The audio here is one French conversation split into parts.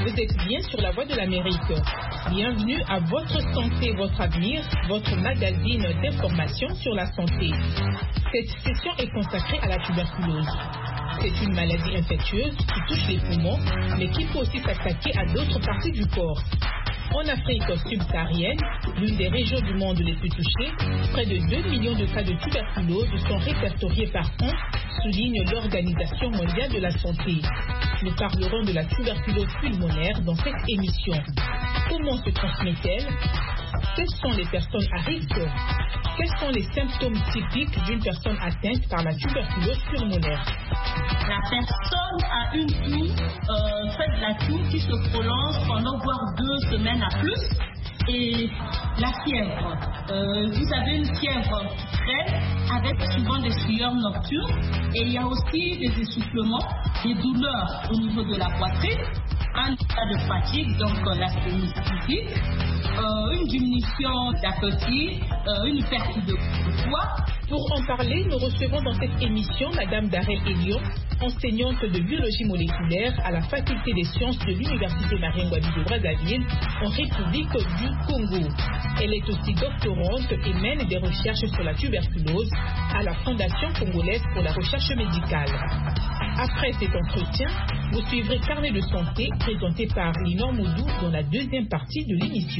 Vous êtes bien sur la voie de l'Amérique. Bienvenue à Votre Santé, Votre Avenir, votre magazine d'information sur la santé. Cette session est consacrée à la tuberculose. C'est une maladie infectieuse qui touche les poumons, mais qui peut aussi s'attaquer à d'autres parties du corps. En Afrique subsaharienne, l'une des régions du monde les plus touchées, près de 2 millions de cas de tuberculose sont répertoriés par an, souligne l'Organisation mondiale de la santé. Nous parlerons de la tuberculose pulmonaire dans cette émission. Comment se transmet-elle? Quelles sont les personnes à risque? Quels sont les symptômes typiques d'une personne atteinte par la tuberculose pulmonaire? La personne a une toux, fait de la toux qui se prolonge pendant voire 2 semaines à plus. Et la fièvre, vous avez une fièvre faible avec souvent des sueurs nocturnes. Et il y a aussi des essoufflements, des douleurs au niveau de la poitrine, un état de fatigue, donc la physique, une diminution d'appétit, une perte de poids. Pour en parler, nous recevons dans cette émission Madame Darel Elion, enseignante de biologie moléculaire à la faculté des sciences de l'Université Marien-Ngouabi de Brazzaville, en République du Congo. Elle est aussi doctorante et mène des recherches sur la tuberculose à la Fondation congolaise pour la recherche médicale. Après cet entretien, vous suivrez Carnet de santé présenté par Linor Moudou dans la deuxième partie de l'émission.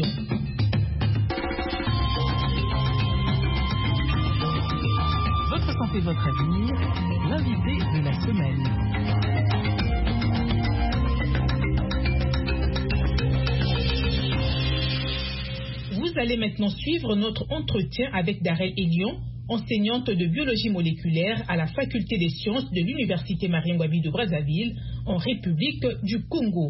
Votre santé, votre avenir, l'invité de la semaine. Vous allez maintenant suivre notre entretien avec Darel Elion, enseignante de biologie moléculaire à la faculté des sciences de l'Université Marien-Ngouabi de Brazzaville, en République du Congo.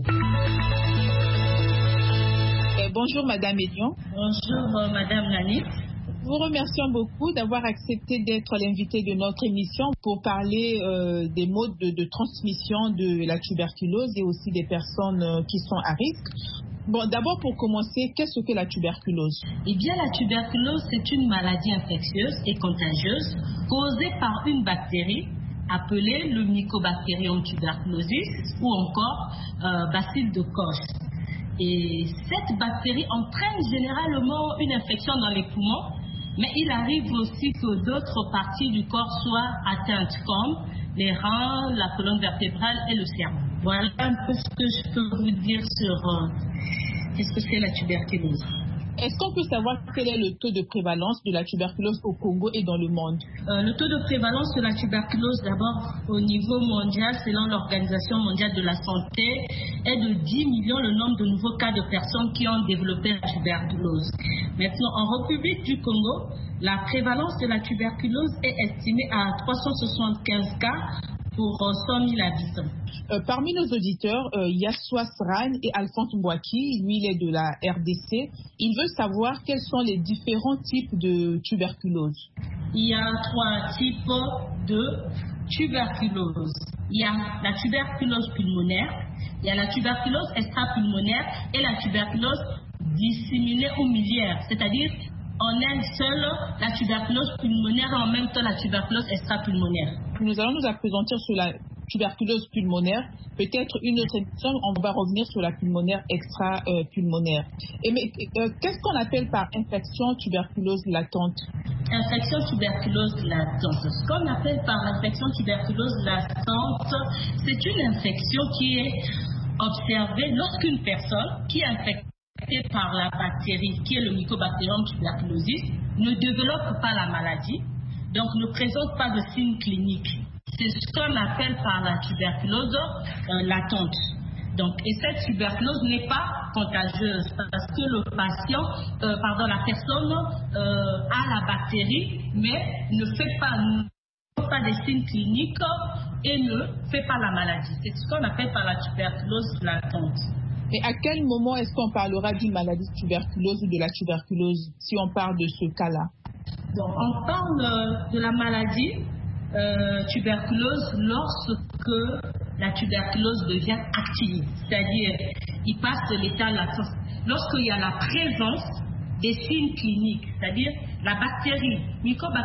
Bonjour Madame Elion. Bonjour Madame Nani. Vous remercions beaucoup d'avoir accepté d'être l'invité de notre émission pour parler des modes de transmission de la tuberculose et aussi des personnes qui sont à risque. Bon, d'abord pour commencer, qu'est-ce que la tuberculose? Eh bien, la tuberculose, c'est une maladie infectieuse et contagieuse causée par une bactérie appelée le Mycobacterium tuberculosis ou encore bacille de Koch. Et cette bactérie entraîne généralement une infection dans les poumons, mais il arrive aussi que d'autres parties du corps soient atteintes, comme les reins, la colonne vertébrale et le cerveau. Voilà un peu ce que je peux vous dire sur qu'est-ce que c'est la tuberculose. Est-ce qu'on peut savoir quel est le taux de prévalence de la tuberculose au Congo et dans le monde? Le taux de prévalence de la tuberculose, d'abord au niveau mondial, selon l'Organisation mondiale de la santé, est de 10 millions le nombre de nouveaux cas de personnes qui ont développé la tuberculose. Maintenant, en République du Congo, la prévalence de la tuberculose est estimée à 375 cas pour 100 000 habitants. Parmi nos auditeurs, il y a Soas Ran et Alphonse Mbouaki, lui il est de la RDC. Il veut savoir quels sont les différents types de tuberculose. Il y a 3 types de tuberculose. Il y a la tuberculose pulmonaire, il y a la tuberculose extrapulmonaire et la tuberculose disséminée ou miliaire, c'est-à-dire en elle seule la tuberculose pulmonaire et en même temps la tuberculose extrapulmonaire. Nous allons nous appesantir sur la tuberculose pulmonaire. Peut-être une autre émission, on va revenir sur la pulmonaire extra-pulmonaire. Qu'est-ce qu'on appelle par infection tuberculose latente? Infection tuberculose latente. Ce qu'on appelle par infection tuberculose latente, c'est une infection qui est observée lorsqu'une personne qui est infectée par la bactérie qui est le Mycobacterium tuberculosis ne développe pas la maladie, donc ne présente pas de signes cliniques. C'est ce qu'on appelle par la tuberculose latente. Donc, et cette tuberculose n'est pas contagieuse parce que le patient, la personne a la bactérie, mais ne fait pas des signes cliniques et ne fait pas la maladie. C'est ce qu'on appelle par la tuberculose latente. Et à quel moment est-ce qu'on parlera d'une maladie de tuberculose ou de la tuberculose si on parle de ce cas-là? Donc, on parle de la maladie tuberculose lorsque la tuberculose devient active, c'est-à-dire il passe de l'état latent. Lorsqu'il y a la présence des signes cliniques, c'est-à-dire la bactérie Mycobacterium